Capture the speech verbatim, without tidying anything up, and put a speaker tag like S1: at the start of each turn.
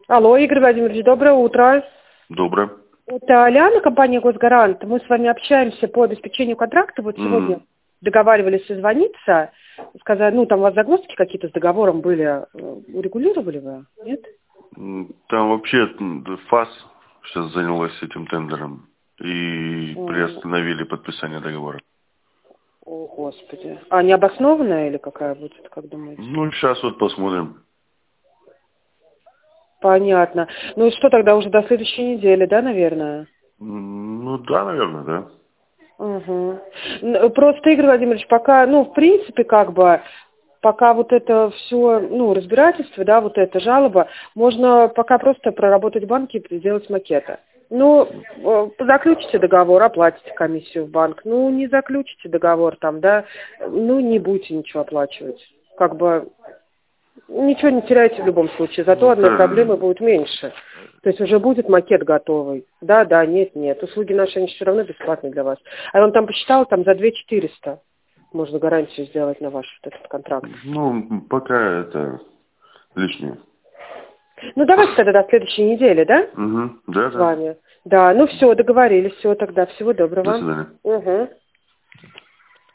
S1: Алло, Игорь Владимирович, доброе утро.
S2: Доброе.
S1: Это Алиана, компания «Госгарант». Мы с вами общаемся по обеспечению контракта. Вот сегодня
S2: Mm.
S1: договаривались созвониться. Сказали, ну, там у вас загвоздки какие-то с договором были. Урегулировали вы? Нет?
S2: Там вообще ФАС сейчас занялась этим тендером и
S1: Mm.
S2: приостановили подписание договора.
S1: О, Господи. А необоснованная или какая будет, как думаете?
S2: Ну, сейчас вот посмотрим.
S1: Понятно. Ну и что тогда, уже до следующей недели, да, наверное?
S2: Ну, да, наверное, да.
S1: Угу. Просто, Игорь Владимирович, пока, ну, в принципе, как бы, пока вот это все, ну, разбирательство, да, вот эта жалоба, можно пока просто проработать в банке и сделать макеты. Ну, заключите договор, оплатите комиссию в банк. Ну, не заключите договор там, да, ну, не будете ничего оплачивать. Как бы ничего не теряете в любом случае, зато
S2: Ну,
S1: одной
S2: да.
S1: проблемы будет меньше. То есть уже будет макет готовый. Да, да, нет, нет. Услуги наши, они все равно бесплатные для вас. А он там посчитал, там за две тысячи четыреста можно гарантию сделать на ваш вот этот контракт.
S2: Ну, пока это лишнее.
S1: Ну, давайте тогда до следующей недели, да?
S2: Угу. Да,
S1: С
S2: да.
S1: вами. Да, ну все, договорились, все тогда. Всего доброго.
S2: До свидания.
S1: Угу.